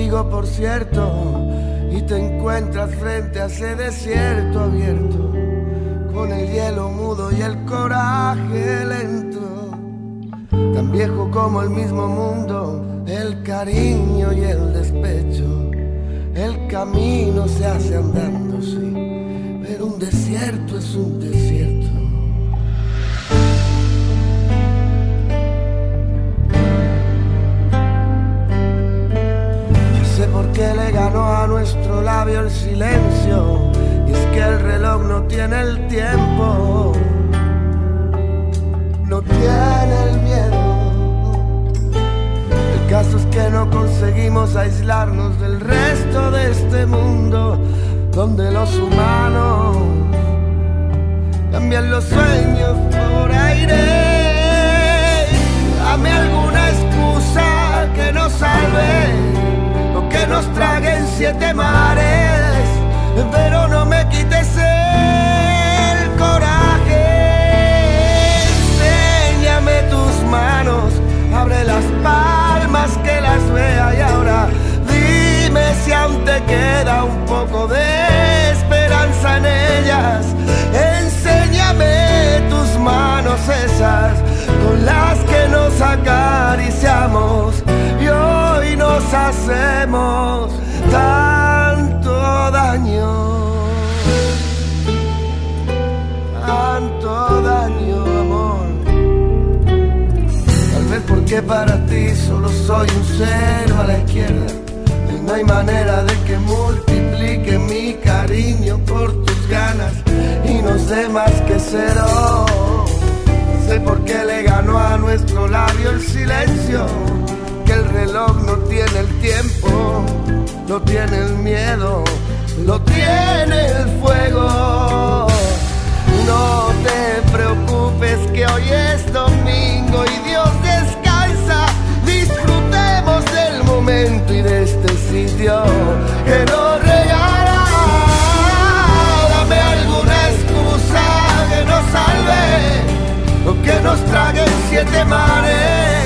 contigo, por cierto, y te encuentras frente a ese desierto abierto, con el hielo mudo y el coraje lento, tan viejo como el mismo mundo, el cariño y el despecho. El camino se hace andando, sí, pero un desierto es un desierto. Yo sé por qué le ganó a nuestro labio el silencio, y es que el reloj no tiene el tiempo, no tiene el miedo. El caso es que no conseguimos aislarnos del resto de este mundo, donde los humanos cambian los sueños por aire. Dame alguna excusa que nos salve o que nos traguen 7 mares, pero no me quites el coraje. Enséñame tus manos, abre las palmas que las vea, y ahora dime si aún te queda un poco de esperanza en ellas. Enséñame tus manos esas con las que nos acariciamos y hoy nos hacemos tanto daño. Tanto daño, amor. Tal vez porque para ti solo soy un cero a la izquierda, y no hay manera de que multiplique mi cariño por tus ganas y no sé más que cero. Sé por qué le ganó a nuestro labio el silencio, que el reloj no tiene el tiempo, no tiene el miedo, lo tiene el fuego. No te preocupes que hoy es domingo y Dios descansa. Disfrutemos del momento y de este sitio que nos regala. Dame alguna excusa que nos salve o que nos traguen 7 mares,